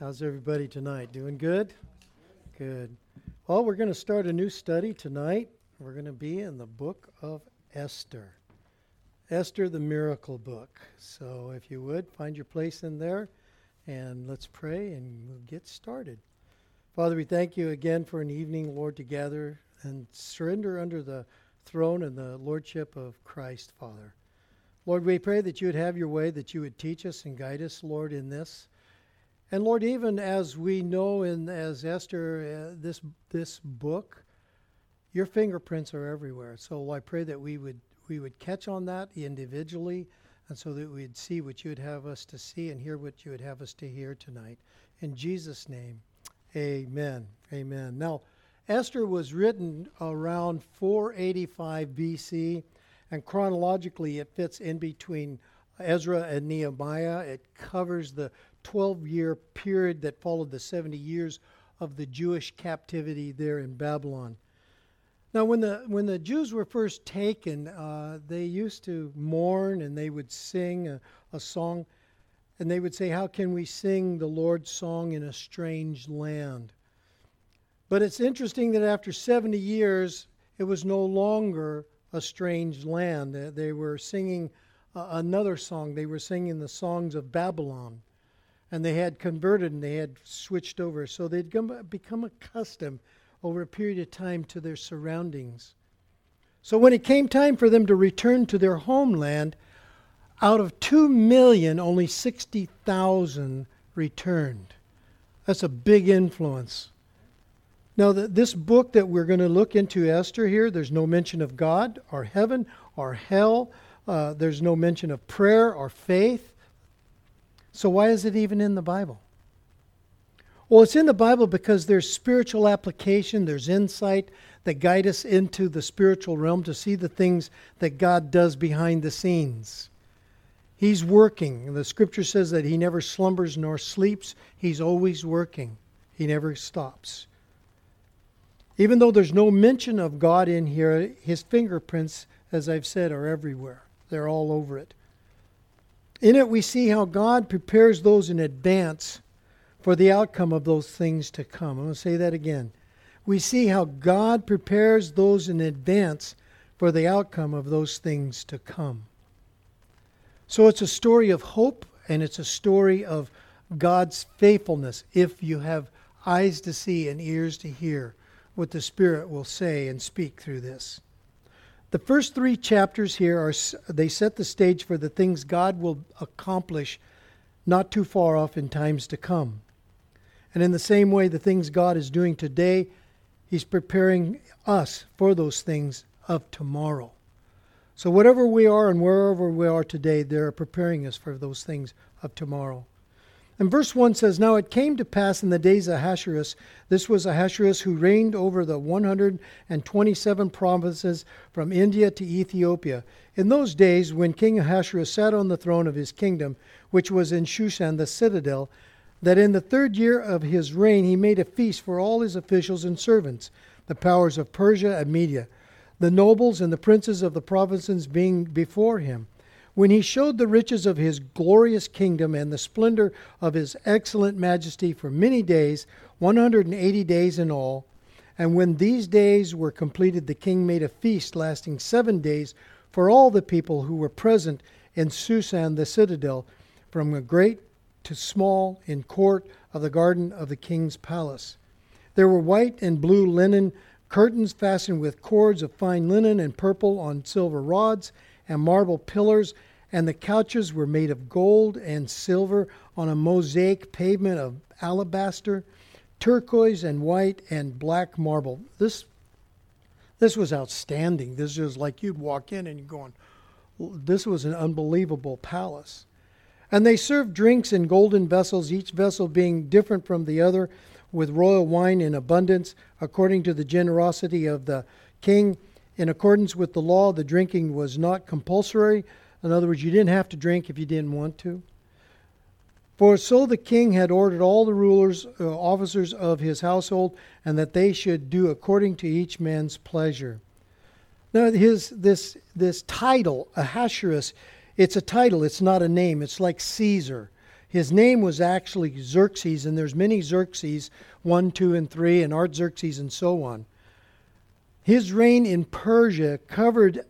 How's everybody tonight? Doing good? Good. Well, we're going to start a new study tonight. We're going to be in the book of Esther. Esther, the miracle book. So if you would, find your place in there and let's pray and we'll get started. Father, we thank you again for an evening, Lord, to gather and surrender under the throne and the lordship of Christ, Father. Lord, we pray that you would have your way, that you would teach us and guide us, Lord, in this. And Lord, even as we know as Esther, this book, your fingerprints are everywhere. So I pray that we would catch on that individually, and so that we'd see what you would have us to see and hear what you would have us to hear tonight. In Jesus' name, amen. Amen. Now, Esther was written around 485 BC, and chronologically it fits in between Ezra and Nehemiah. It covers the 12-year period that followed the 70 years of the Jewish captivity there in Babylon. Now, when the Jews were first taken, they used to mourn and they would sing a song, and they would say, "How can we sing the Lord's song in a strange land?" But it's interesting that after 70 years, it was no longer a strange land. They were singing another song. They were singing the songs of Babylon. And they had converted and they had switched over. So they'd become accustomed over a period of time to their surroundings. So when it came time for them to return to their homeland, out of 2 million, only 60,000 returned. That's a big influence. Now, this book that we're going to look into, Esther here, there's no mention of God or heaven or hell. There's no mention of prayer or faith. So why is it even in the Bible? Well, it's in the Bible because there's spiritual application, there's insight that guide us into the spiritual realm to see the things that God does behind the scenes. He's working. The scripture says that he never slumbers nor sleeps. He's always working. He never stops. Even though there's no mention of God in here, his fingerprints, as I've said, are everywhere. They're all over it. In it, we see how God prepares those in advance for the outcome of those things to come. I'm going to say that again. We see how God prepares those in advance for the outcome of those things to come. So it's a story of hope, and it's a story of God's faithfulness, if you have eyes to see and ears to hear what the Spirit will say and speak through this. The first 3 chapters here, they set the stage for the things God will accomplish not too far off in times to come. And in the same way, the things God is doing today, he's preparing us for those things of tomorrow. So whatever we are and wherever we are today, they're preparing us for those things of tomorrow. And verse 1 says, "Now it came to pass in the days of Ahasuerus," this was Ahasuerus who reigned over the 127 provinces from India to Ethiopia. "In those days, when King Ahasuerus sat on the throne of his kingdom, which was in Shushan the citadel, that in the 3rd year of his reign he made a feast for all his officials and servants, the powers of Persia and Media, the nobles and the princes of the provinces being before him. When he showed the riches of his glorious kingdom and the splendor of his excellent majesty for many days, 180 days in all. And when these days were completed, the king made a feast lasting 7 days for all the people who were present in Shushan the citadel, from great to small, in court of the garden of the king's palace. There were white and blue linen curtains fastened with cords of fine linen and purple on silver rods, and marble pillars, and the couches were made of gold and silver on a mosaic pavement of alabaster, turquoise and white and black marble." This was outstanding. This was like you'd walk in and you're going, this was an unbelievable palace. "And they served drinks in golden vessels, each vessel being different from the other, with royal wine in abundance, according to the generosity of the king. In accordance with the law, the drinking was not compulsory." In other words, you didn't have to drink if you didn't want to. "For so the king had ordered all the rulers, officers of his household, and that they should do according to each man's pleasure." Now, this title, Ahasuerus, it's a title, it's not a name. It's like Caesar. His name was actually Xerxes, and there's many Xerxes, 1, 2, and 3, and Artaxerxes and so on. His reign in Persia covered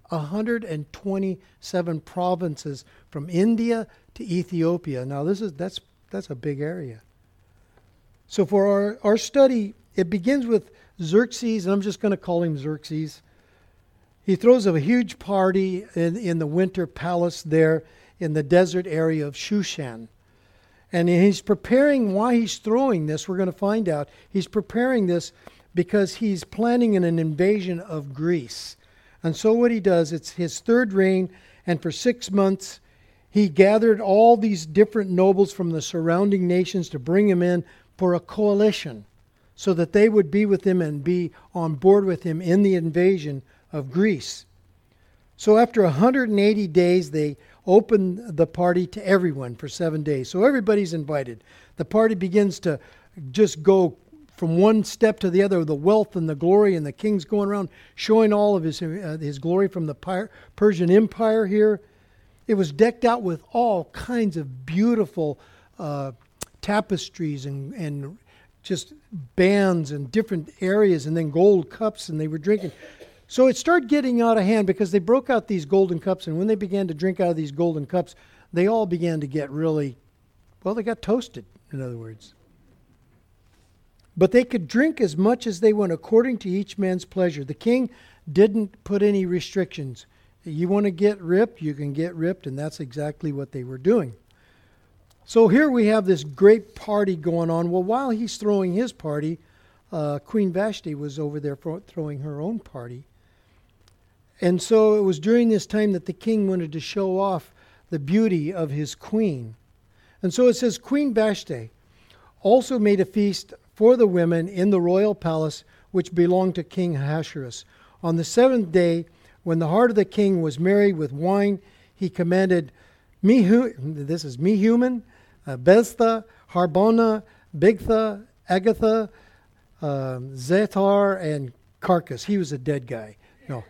127 provinces from India to Ethiopia. Now that's a big area. So for our study, it begins with Xerxes, and I'm just going to call him Xerxes. He throws a huge party in the winter palace there in the desert area of Shushan. And he's preparing, why he's throwing this, we're going to find out. He's preparing this because he's planning an invasion of Greece. And so what he does, it's his third reign, and for 6 months he gathered all these different nobles from the surrounding nations to bring him in for a coalition so that they would be with him and be on board with him in the invasion of Greece. So after 180 days, they opened the party to everyone for 7 days. So everybody's invited. The party begins to just go from one step to the other, the wealth and the glory, and the king's going around showing all of his glory from the Persian Empire here. It was decked out with all kinds of beautiful tapestries and just bands and different areas, and then gold cups, and they were drinking. So it started getting out of hand because they broke out these golden cups, and when they began to drink out of these golden cups, they all began to get really, well, they got toasted, in other words. But they could drink as much as they want according to each man's pleasure. The king didn't put any restrictions. You want to get ripped, you can get ripped, and that's exactly what they were doing. So here we have this great party going on. Well, while he's throwing his party, Queen Vashti was over there throwing her own party. And so it was during this time that the king wanted to show off the beauty of his queen. And so it says, Queen Vashti also made a feast for the women in the royal palace which belonged to King Ahasuerus. On the 7th day, when the heart of the king was merry with wine, he commanded Mehuman, Beztha, Harbona, Bigtha, Agatha, Zethar, and Carcass. He was a dead guy. No.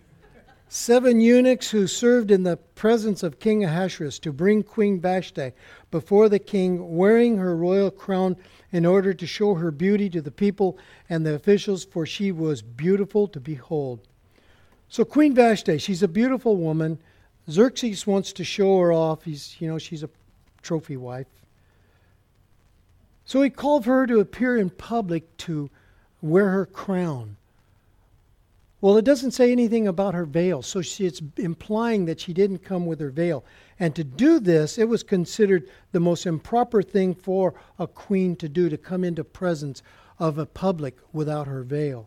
7 eunuchs who served in the presence of King Ahasuerus to bring Queen Vashti before the king, wearing her royal crown in order to show her beauty to the people and the officials, for she was beautiful to behold. So Queen Vashti, she's a beautiful woman. Xerxes wants to show her off. She's a trophy wife. So he called for her to appear in public to wear her crown. Well, it doesn't say anything about her veil, so it's implying that she didn't come with her veil. And to do this, it was considered the most improper thing for a queen to do, to come into presence of a public without her veil.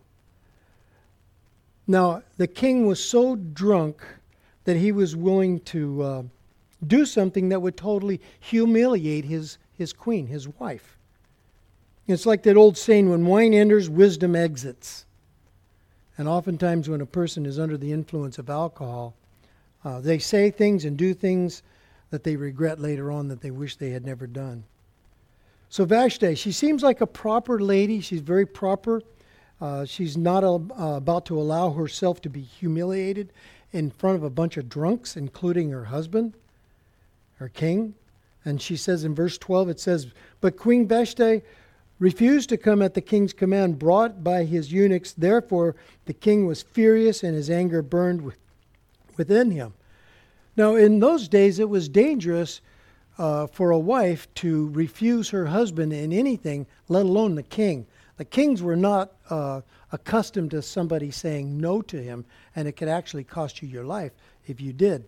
Now, the king was so drunk that he was willing to do something that would totally humiliate his queen, his wife. It's like that old saying, when wine enters, wisdom exits. And oftentimes when a person is under the influence of alcohol, they say things and do things that they regret later on that they wish they had never done. So Vashti, she seems like a proper lady. She's very proper. She's not about to allow herself to be humiliated in front of a bunch of drunks, including her husband, her king. And she says in verse 12, it says, but Queen Vashti refused to come at the king's command brought by his eunuchs. Therefore, the king was furious and his anger burned within him. Now, in those days, it was dangerous for a wife to refuse her husband in anything, let alone the king. The kings were not accustomed to somebody saying no to him, and it could actually cost you your life if you did.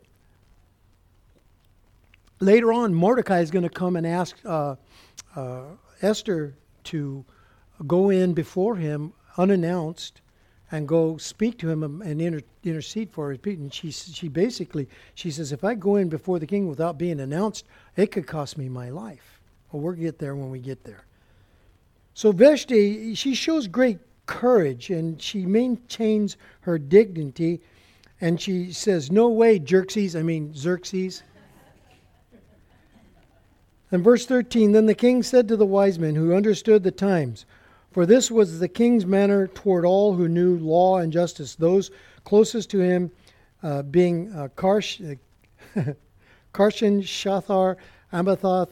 Later on, Mordecai is going to come and ask Esther to go in before him unannounced and go speak to him and intercede for his people. And she says, if I go in before the king without being announced, it could cost me my life. Well, we'll get there when we get there. So Vashti, she shows great courage and she maintains her dignity. And she says, no way, Xerxes. And verse 13, then the king said to the wise men who understood the times, for this was the king's manner toward all who knew law and justice, those closest to him being Karshan, Shathar, Amathoth,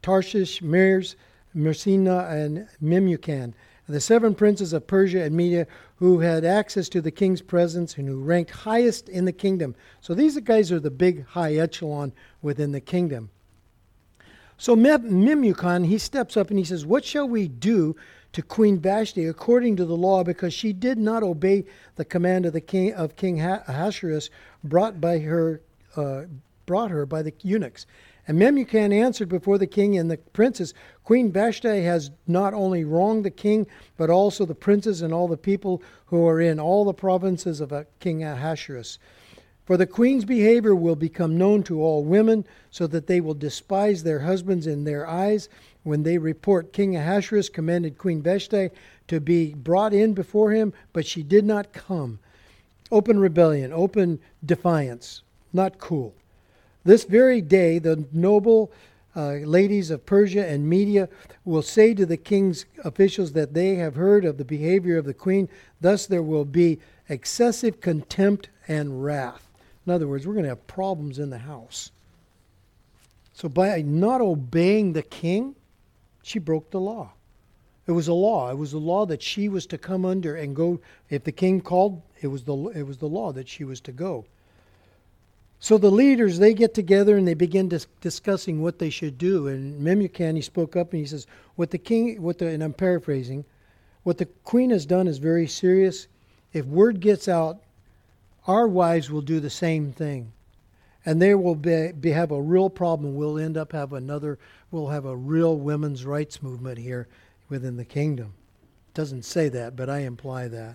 Tarshish, Meres, Mersina, and Memucan, and the 7 princes of Persia and Media who had access to the king's presence and who ranked highest in the kingdom. So these guys are the big high echelon within the kingdom. So Memucan, he steps up and he says, what shall we do to Queen Vashti according to the law, because she did not obey the command of the king of King Ahasuerus brought her by the eunuchs? And Memucan answered before the king and the princes, Queen Vashti has not only wronged the king, but also the princes and all the people who are in all the provinces of King Ahasuerus. For the queen's behavior will become known to all women, so that they will despise their husbands in their eyes when they report King Ahasuerus commanded Queen Vashti to be brought in before him, but she did not come. Open rebellion, open defiance, not cool. This very day, the noble ladies of Persia and Media will say to the king's officials that they have heard of the behavior of the queen. Thus there will be excessive contempt and wrath. In other words, we're going to have problems in the house. So by not obeying the king, she broke the law. It was a law. It was a law that she was to come under and go. If the king called, it was the law that she was to go. So the leaders, they get together and they begin discussing what they should do. And Memucan, he spoke up and he says, and I'm paraphrasing, what the queen has done is very serious. If word gets out, our wives will do the same thing. And there will have a real problem. We'll end up we'll have a real women's rights movement here within the kingdom. It doesn't say that, but I imply that.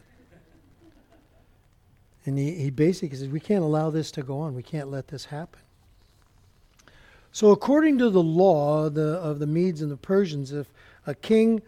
And he basically says, we can't allow this to go on. We can't let this happen. So according to the law of the Medes and the Persians, if a king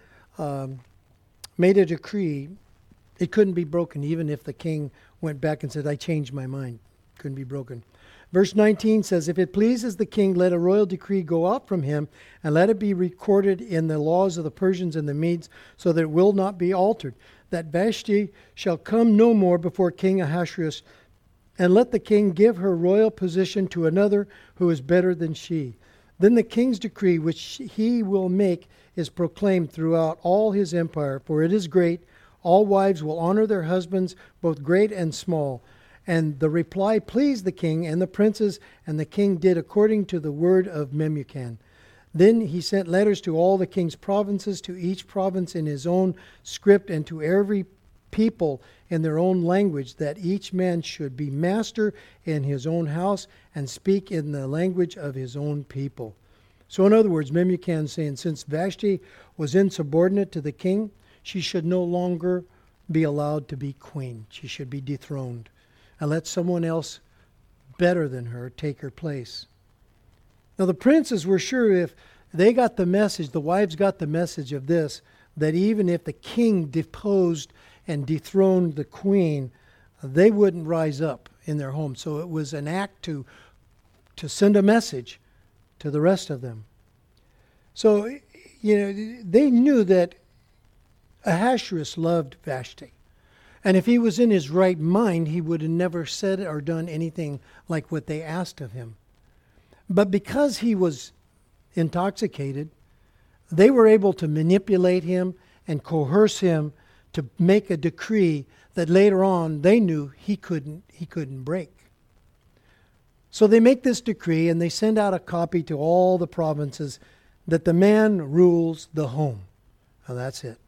made a decree, it couldn't be broken, even if the king went back and said, I changed my mind. It couldn't be broken. Verse 19 says, if it pleases the king, let a royal decree go out from him, and let it be recorded in the laws of the Persians and the Medes, so that it will not be altered, that Vashti shall come no more before King Ahasuerus, and let the king give her royal position to another who is better than she. Then the king's decree, which he will make, is proclaimed throughout all his empire, for it is great. All wives will honor their husbands, both great and small. And the reply pleased the king and the princes, and the king did according to the word of Memucan. Then he sent letters to all the king's provinces, to each province in his own script, and to every people in their own language, that each man should be master in his own house and speak in the language of his own people. So in other words, Memucan is saying, since Vashti was insubordinate to the king, she should no longer be allowed to be queen. She should be dethroned, and let someone else better than her take her place. Now the princes were sure, if they got the message, the wives got the message of this, that even if the king deposed and dethroned the queen, they wouldn't rise up in their home. So it was an act to send a message to the rest of them. So, they knew that Ahasuerus loved Vashti. And if he was in his right mind, he would have never said or done anything like what they asked of him. But because he was intoxicated, they were able to manipulate him and coerce him to make a decree that later on they knew he couldn't break. So they make this decree and they send out a copy to all the provinces that the man rules the home. And that's it.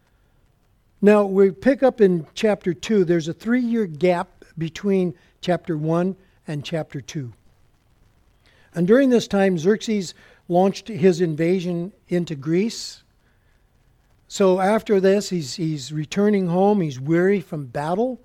Now we pick up in chapter 2. There's a 3-year gap between chapter 1 and chapter 2. And during this time, Xerxes launched his invasion into Greece. So after this, he's returning home. He's weary from battle.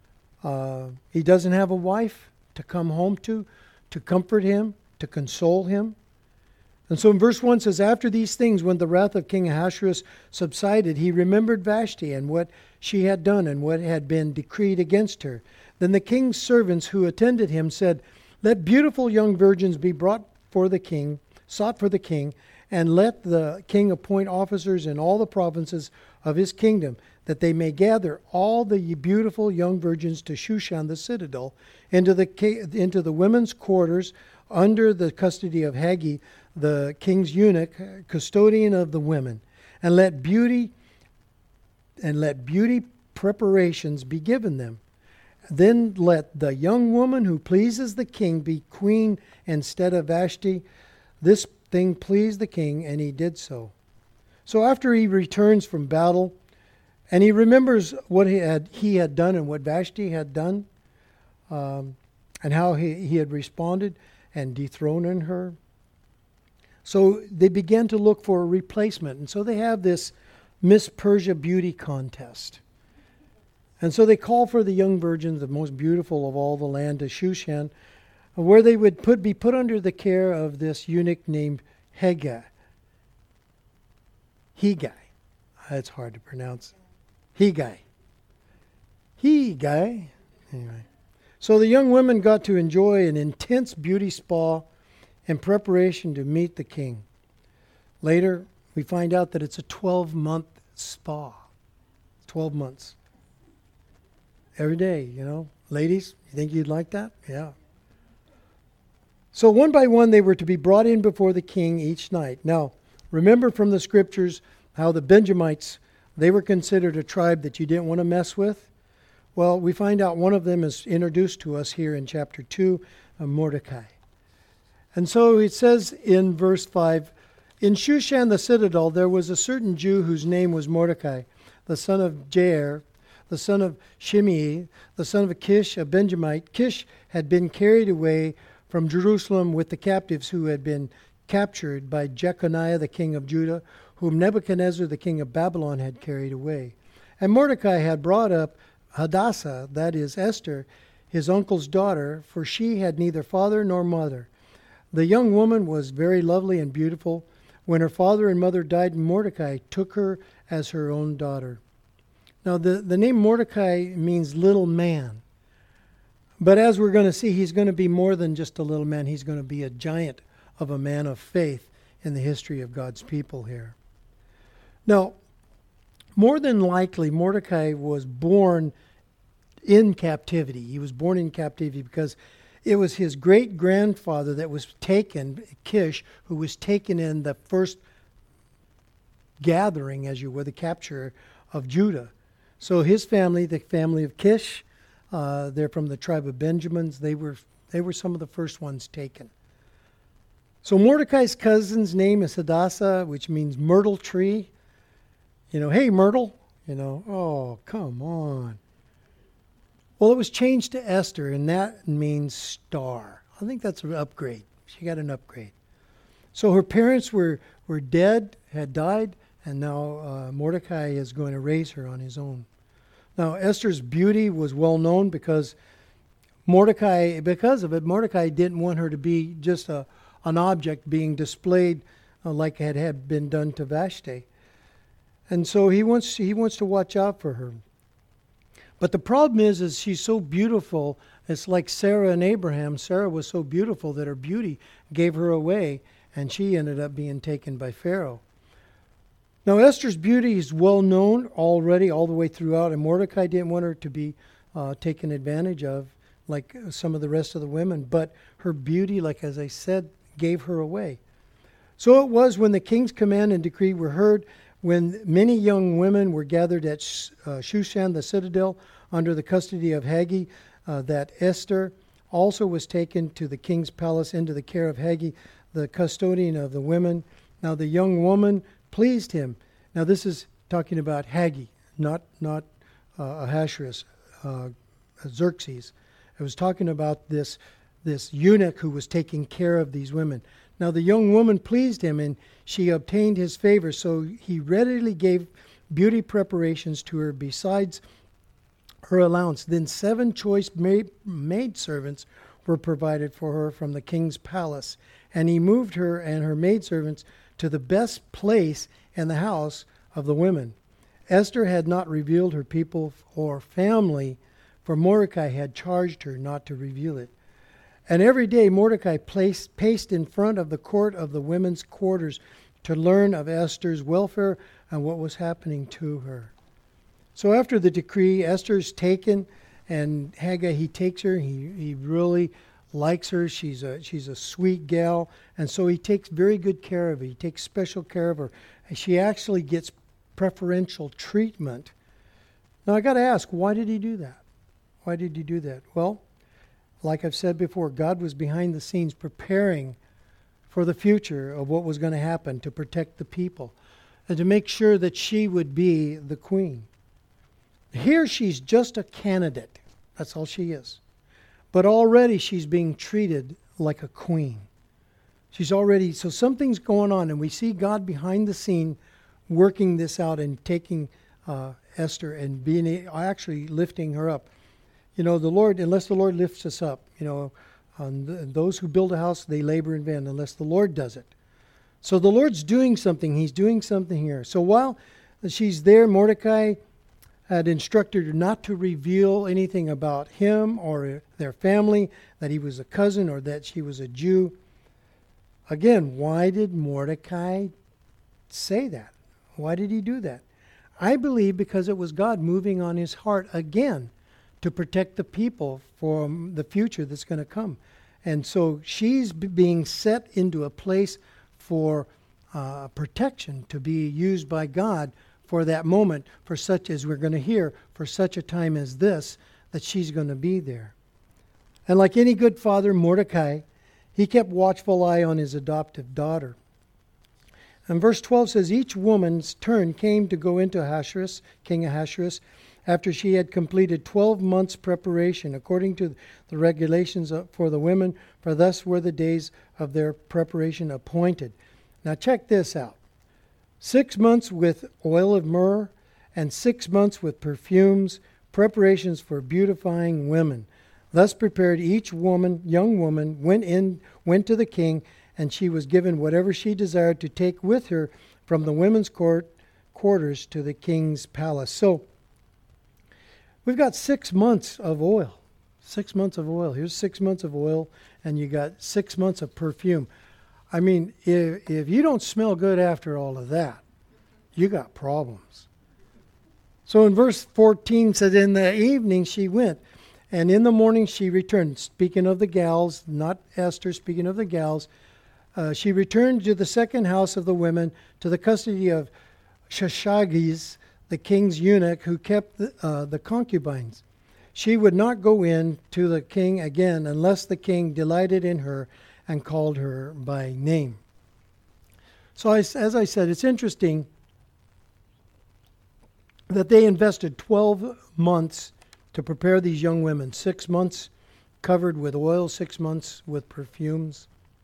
He doesn't have a wife to come home to comfort him, to console him. And so in verse 1 says, after these things, when the wrath of King Ahasuerus subsided, he remembered Vashti and what she had done and what had been decreed against her. Then the king's servants who attended him said, let beautiful young virgins be brought for the king, sought for the king, and let the king appoint officers in all the provinces of his kingdom, that they may gather all the beautiful young virgins to Shushan the citadel, into the women's quarters under the custody of Hagi, the king's eunuch, custodian of the women, and let beauty preparations be given them. Then let the young woman who pleases the king be queen instead of Vashti. This thing pleased the king, and he did so. So after he returns from battle, and he remembers what he had done and what Vashti had done, and how he had responded and dethroning her. So they began to look for a replacement. And so they have this Miss Persia beauty contest. And so they call for the young virgins, the most beautiful of all the land, to Shushan, where they would be put under the care of this eunuch named Hegai. That's hard to pronounce. Hegai. Anyway. So the young women got to enjoy an intense beauty spa in preparation to meet the king. Later, we find out that it's a 12-month spa. 12 months. Every day, Ladies, you think you'd like that? Yeah. So one by one, they were to be brought in before the king each night. Now, remember from the scriptures how the Benjamites, they were considered a tribe that you didn't want to mess with. Well, we find out one of them is introduced to us here in chapter 2, Mordecai. And so it says in verse 5, in Shushan the citadel there was a certain Jew whose name was Mordecai, the son of Jair, the son of Shimei, the son of Kish, a Benjamite. Kish had been carried away from Jerusalem with the captives who had been captured by Jeconiah the king of Judah, whom Nebuchadnezzar the king of Babylon had carried away. And Mordecai had brought up Hadassah, that is Esther, his uncle's daughter, for she had neither father nor mother. The young woman was very lovely and beautiful. When her father and mother died, Mordecai took her as her own daughter. Now, the name Mordecai means little man. But as we're going to see, he's going to be more than just a little man. He's going to be a giant of a man of faith in the history of God's people here. Now, more than likely, Mordecai was born in captivity. He was born in captivity because it was his great-grandfather that was taken, Kish, who was taken in the first gathering, as you were, the capture of Judah. So his family, the family of Kish, they're from the tribe of Benjamin. They were some of the first ones taken. So Mordecai's cousin's name is Hadassah, which means myrtle tree. Hey, myrtle. Oh, come on. Well, it was changed to Esther, and that means star. I think that's an upgrade. She got an upgrade. So her parents were dead, had died, and now Mordecai is going to raise her on his own. Now, Esther's beauty was well known because Mordecai didn't want her to be just an object being displayed like it had been done to Vashti. And so he wants to watch out for her. But the problem is she's so beautiful. It's like Sarah and Abraham. Sarah was so beautiful that her beauty gave her away, and she ended up being taken by Pharaoh. Now, Esther's beauty is well known already all the way throughout, and Mordecai didn't want her to be taken advantage of like some of the rest of the women. But her beauty, like as I said, gave her away. So it was when the king's command and decree were heard, when many young women were gathered at Shushan the citadel under the custody of Hegai, that Esther also was taken to the king's palace into the care of Hegai, the custodian of the women. Now the young woman pleased him. Now this is talking about Hegai, not Ahasuerus, Xerxes. It was talking about this eunuch who was taking care of these women. Now the young woman pleased him, and she obtained his favor, so he readily gave beauty preparations to her besides her allowance. Then 7 choice maidservants were provided for her from the king's palace, and he moved her and her maidservants to the best place in the house of the women. Esther had not revealed her people or family, for Mordecai had charged her not to reveal it. And every day Mordecai paced in front of the court of the women's quarters to learn of Esther's welfare and what was happening to her. So after the decree, Esther's taken, and Hegai, he takes her. He really likes her. She's a sweet gal, and so he takes very good care of her. He takes special care of her. And she actually gets preferential treatment. Now I got to ask, why did he do that? Why did he do that? Well, like I've said before, God was behind the scenes preparing for the future of what was going to happen to protect the people and to make sure that she would be the queen. Here she's just a candidate. That's all she is. But already she's being treated like a queen. She's already, so something's going on, and we see God behind the scene working this out and taking Esther and actually lifting her up. You know, the Lord, unless the Lord lifts us up, you know, those who build a house, they labor in vain unless the Lord does it. So the Lord's doing something. He's doing something here. So while she's there, Mordecai had instructed her not to reveal anything about him or their family, that he was a cousin or that she was a Jew. Again, why did Mordecai say that? Why did he do that? I believe because it was God moving on his heart again to protect the people from the future that's going to come. And so she's being set into a place for protection to be used by God for that moment, for such as we're going to hear, for such a time as this, that she's going to be there. And like any good father, Mordecai, he kept watchful eye on his adoptive daughter. And verse 12 says, each woman's turn came to go into Ahasuerus, King Ahasuerus, after she had completed 12 months' preparation, according to the regulations for the women, for thus were the days of their preparation appointed. Now check this out. 6 months with oil of myrrh, and 6 months with perfumes, preparations for beautifying women. Thus prepared each woman, young woman, went to the king, and she was given whatever she desired to take with her from the women's quarters to the king's palace. So we've got 6 months of oil. 6 months of oil. Here's 6 months of oil, and you got 6 months of perfume. I mean, if you don't smell good after all of that, you got problems. So in verse 14 said, in the evening she went, and in the morning she returned. Speaking of the gals, not Esther, speaking of the gals, she returned to the second house of the women, to the custody of Shashagis, the king's eunuch, who kept the concubines. She would not go in to the king again unless the king delighted in her and called her by name. So as I said, it's interesting that they invested 12 months to prepare these young women. 6 months covered with oil, 6 months with perfumes.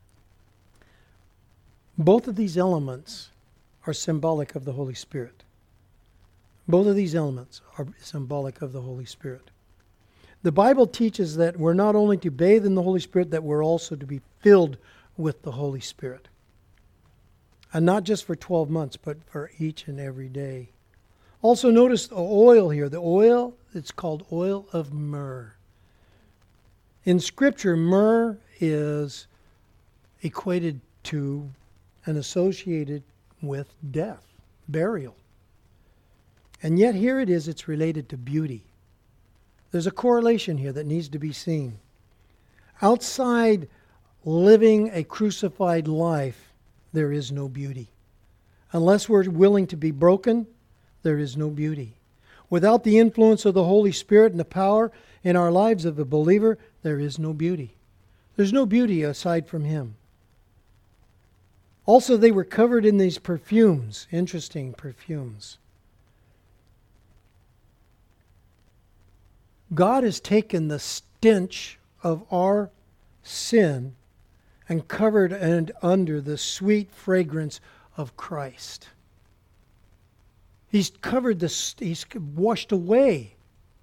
Both of these elements are symbolic of the Holy Spirit. Both of these elements are symbolic of the Holy Spirit. The Bible teaches that we're not only to bathe in the Holy Spirit, that we're also to be filled with the Holy Spirit. And not just for 12 months, but for each and every day. Also notice the oil here. The oil, it's called oil of myrrh. In Scripture, myrrh is equated to and associated with death, burial. And yet here it is, it's related to beauty. There's a correlation here that needs to be seen. Outside living a crucified life, there is no beauty. Unless we're willing to be broken, there is no beauty. Without the influence of the Holy Spirit and the power in our lives of a believer, there is no beauty. There's no beauty aside from Him. Also, they were covered in these perfumes, interesting perfumes. God has taken the stench of our sin and covered and under the sweet fragrance of Christ. He's covered He's washed away.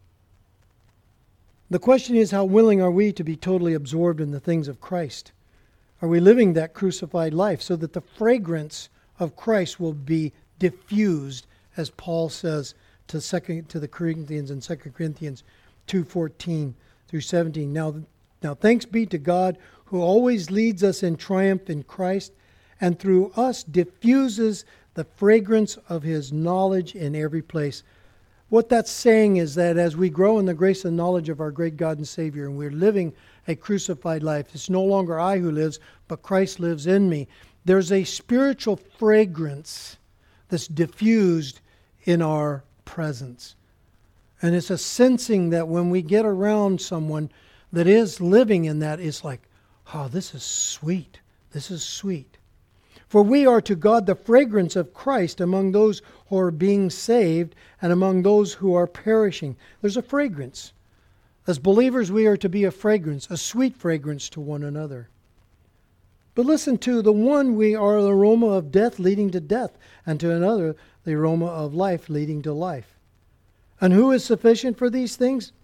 The question is, how willing are we to be totally absorbed in the things of Christ? Are we living that crucified life so that the fragrance of Christ will be diffused, as Paul says to the Corinthians in 2 Corinthians 2:14 through 17. Now thanks be to God, who always leads us in triumph in Christ, and through us diffuses the fragrance of His knowledge in every place. What that's saying is that as we grow in the grace and knowledge of our great God and Savior, and we're living a crucified life, it's no longer I who lives, but Christ lives in me. There's a spiritual fragrance that's diffused in our presence. And it's a sensing that when we get around someone that is living in that, it's like, oh, this is sweet. This is sweet. For we are to God the fragrance of Christ among those who are being saved and among those who are perishing. There's a fragrance. As believers, we are to be a fragrance, a sweet fragrance to one another. But listen to the one, we are the aroma of death leading to death, and to another, the aroma of life leading to life. And who is sufficient for these things?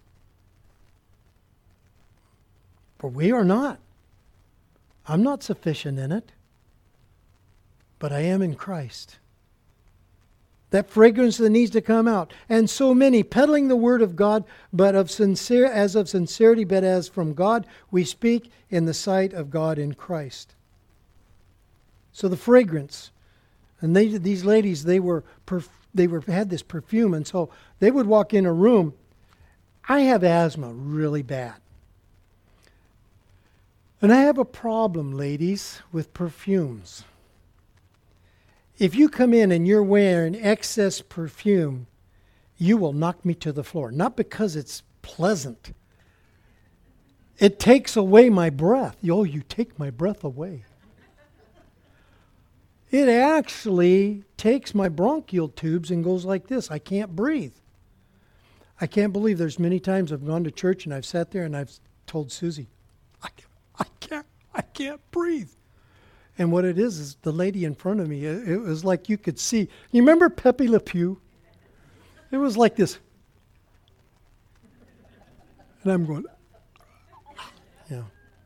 For we are not. I'm not sufficient in it, but I am in Christ. That fragrance that needs to come out. And so many peddling the word of God, but of sincerity, but as from God, we speak in the sight of God in Christ. So the fragrance, and these ladies, they had this perfume, and so they would walk in a room. I have asthma really bad. And I have a problem, ladies, with perfumes. If you come in and you're wearing excess perfume, you will knock me to the floor. Not because it's pleasant. It takes away my breath. Oh, you take my breath away. It actually takes my bronchial tubes and goes like this. I can't breathe. I can't believe there's many times I've gone to church and I've sat there and I've told Susie, I can't breathe. And what it is the lady in front of me, it was like you could see. You remember Pepe Le Pew? It was like this. And I'm going, yeah.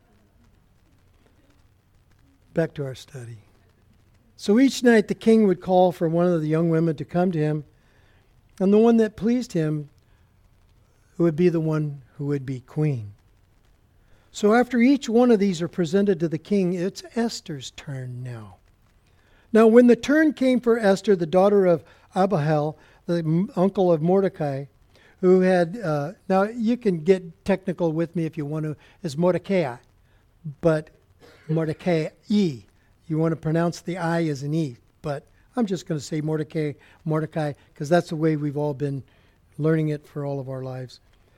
Back to our study. So each night the king would call for one of the young women to come to him, and the one that pleased him would be the one who would be queen. So after each one of these are presented to the king, it's Esther's turn now. Now when the turn came for Esther, the daughter of Abihail, the uncle of Mordecai, who had, now you can get technical with me if you want to, is Mordecai, but Mordecai. You want to pronounce the I as an E, but I'm just going to say Mordecai, because that's the way we've all been learning it for all of our lives.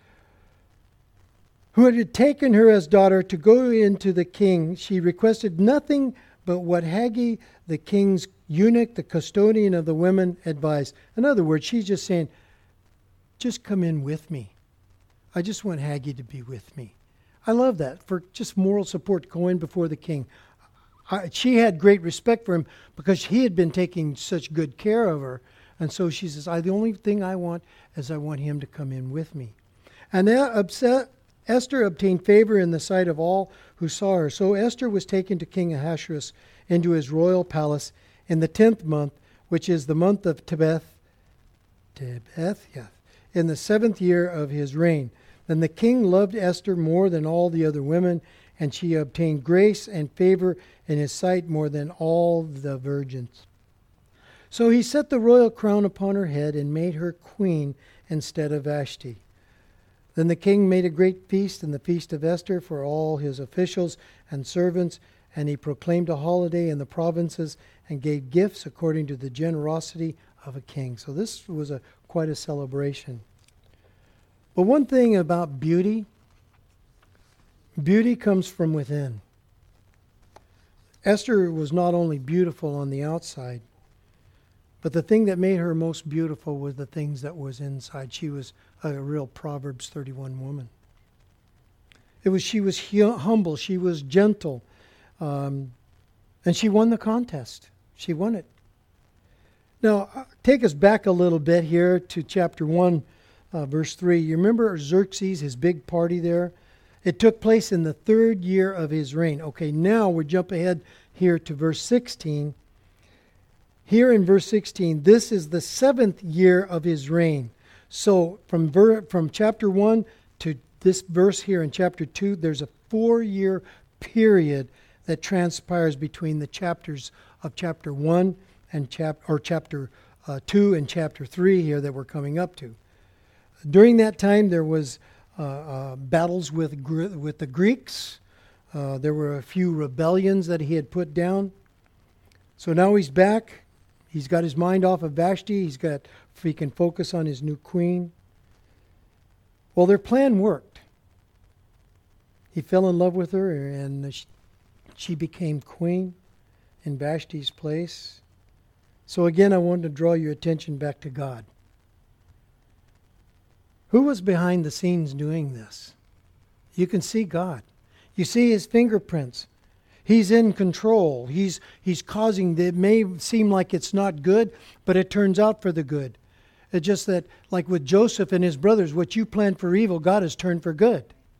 Who had taken her as daughter to go into the king, she requested nothing but what Haggai, the king's eunuch, the custodian of the women, advised. In other words, she's just saying, just come in with me. I just want Haggai to be with me. I love that, for just moral support, go in before the king. She had great respect for him because he had been taking such good care of her. And so she says, the only thing I want is I want him to come in with me. And Esther obtained favor in the sight of all who saw her. So Esther was taken to King Ahasuerus into his royal palace in the 10th month, which is the month of Tebeth, in the 7th year of his reign. Then the king loved Esther more than all the other women, and she obtained grace and favor in his sight more than all the virgins. So he set the royal crown upon her head and made her queen instead of Vashti. Then the king made a great feast, and the feast of Esther, for all his officials and servants, and he proclaimed a holiday in the provinces and gave gifts according to the generosity of a king. So this was quite a celebration. But one thing about beauty comes from within. Esther was not only beautiful on the outside, but the thing that made her most beautiful was the things that was inside. She was a real Proverbs 31 woman. She was humble, she was gentle, and she won the contest. She won it. Now, take us back a little bit here to chapter 1, verse 3. You remember Xerxes, his big party there? It took place in the 3rd year of his reign. Okay, now we jump ahead here to verse 16. Here in verse 16, this is the 7th year of his reign. So from chapter 1 to this verse here in chapter 2, there's a 4-year period that transpires between the chapters of chapter 1 and chapter 2 and chapter 3 here that we're coming up to. During that time, there was battles with the Greeks. There were a few rebellions that he had put down. So now he's back. He's got his mind off of Vashti. He can focus on his new queen. Well, their plan worked. He fell in love with her, and she became queen in Vashti's place. So again, I wanted to draw your attention back to God. Who was behind the scenes doing this? You can see God. You see his fingerprints. He's in control. He's causing, it may seem like it's not good, but it turns out for the good. It's just that, like with Joseph and his brothers, what you planned for evil, God has turned for good.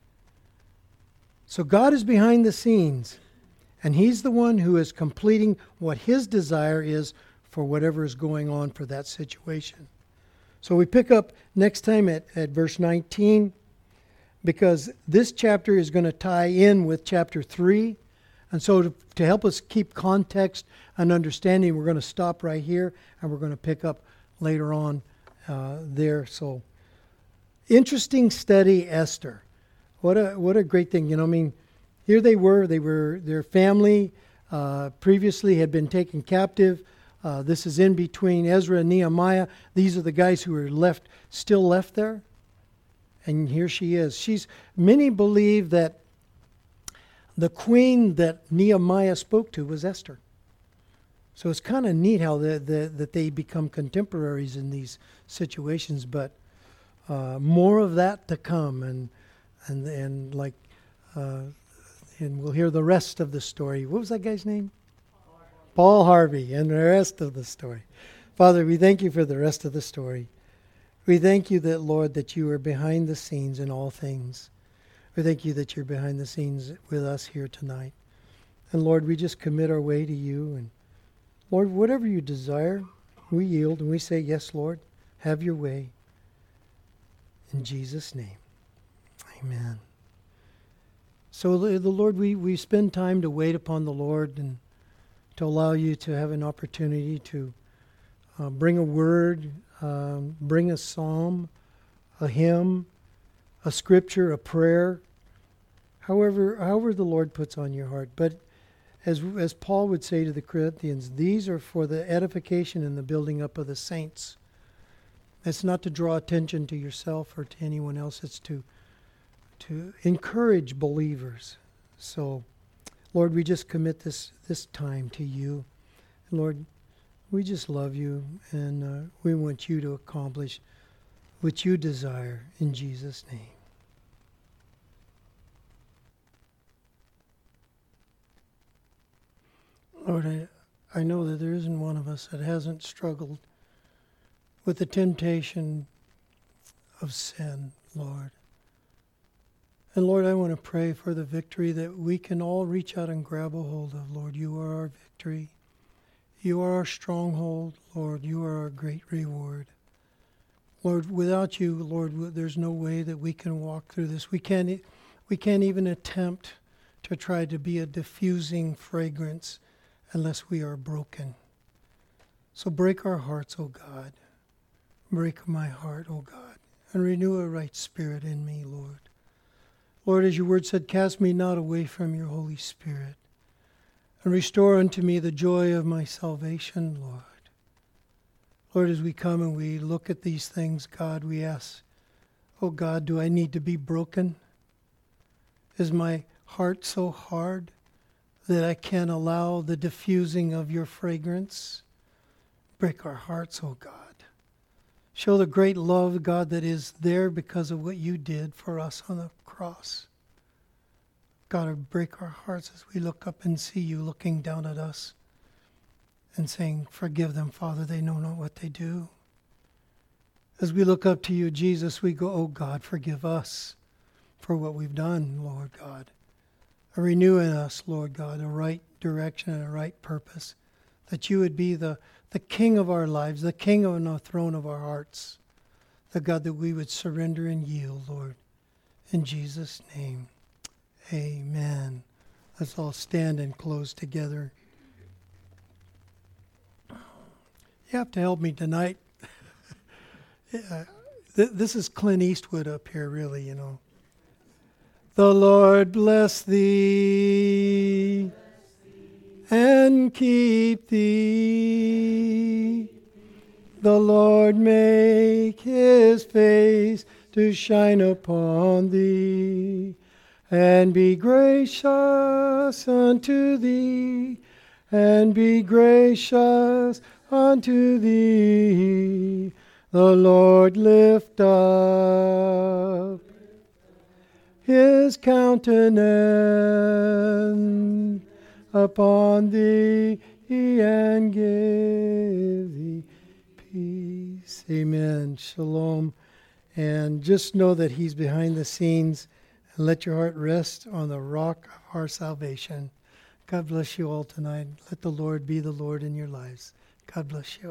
So God is behind the scenes, and he's the one who is completing what his desire is for whatever is going on for that situation. So we pick up next time at verse 19, because this chapter is going to tie in with chapter 3. And so to help us keep context and understanding, we're going to stop right here, and we're going to pick up later on there. So interesting study, Esther. What a great thing. You know, I mean, here they were, their family previously had been taken captive. This is in between Ezra and Nehemiah. These are the guys who are still left there. And here she is. Many believe that the queen that Nehemiah spoke to was Esther. So it's kind of neat how that they become contemporaries in these situations. But more of that to come, and we'll hear the rest of the story. What was that guy's name? Paul Harvey, and the rest of the story. Father, we thank you for the rest of the story. We thank you that, Lord, that you are behind the scenes in all things. We thank you that you're behind the scenes with us here tonight. And Lord, we just commit our way to you. And Lord, whatever you desire, we yield and we say, yes, Lord, have your way. In Jesus' name, amen. So the Lord, we spend time to wait upon the Lord and to allow you to have an opportunity to bring a word, bring a psalm, a hymn, a scripture, a prayer, however the Lord puts on your heart. But as Paul would say to the Corinthians, these are for the edification and the building up of the saints. It's not to draw attention to yourself or to anyone else. It's to encourage believers. So, Lord, we just commit this time to you. Lord, we just love you, and we want you to accomplish what you desire in Jesus' name. Lord, I know that there isn't one of us that hasn't struggled with the temptation of sin, Lord. And Lord, I want to pray for the victory that we can all reach out and grab a hold of. Lord, you are our victory. You are our stronghold. Lord, you are our great reward. Lord, without you, Lord, there's no way that we can walk through this. We can't even attempt to try to be a diffusing fragrance unless we are broken. So break our hearts, O God. Break my heart, O God, and renew a right spirit in me, Lord. Lord, as your word said, cast me not away from your Holy Spirit, and restore unto me the joy of my salvation, Lord. Lord, as we come and we look at these things, God, we ask, oh God, do I need to be broken? Is my heart so hard that I can't allow the diffusing of your fragrance? Break our hearts, oh God. Show the great love, God, that is there because of what you did for us on the cross. God, break our hearts as we look up and see you looking down at us and saying, forgive them, Father, they know not what they do. As we look up to you, Jesus, we go, oh God, forgive us for what we've done, Lord God. Renew in us, Lord God, a right direction and a right purpose, that you would be the King of our lives, the King on the throne of our hearts, the God that we would surrender and yield, Lord. In Jesus' name, amen. Let's all stand and close together. You have to help me tonight. This is Clint Eastwood up here, really, you know. The Lord bless thee and keep thee. The Lord make his face to shine upon thee and be gracious unto thee, and be gracious unto thee. The Lord lift up his countenance upon thee and give thee peace. Amen. Shalom. And just know that he's behind the scenes, and let your heart rest on the rock of our salvation. God bless you all tonight. Let the Lord be the Lord in your lives. God bless you.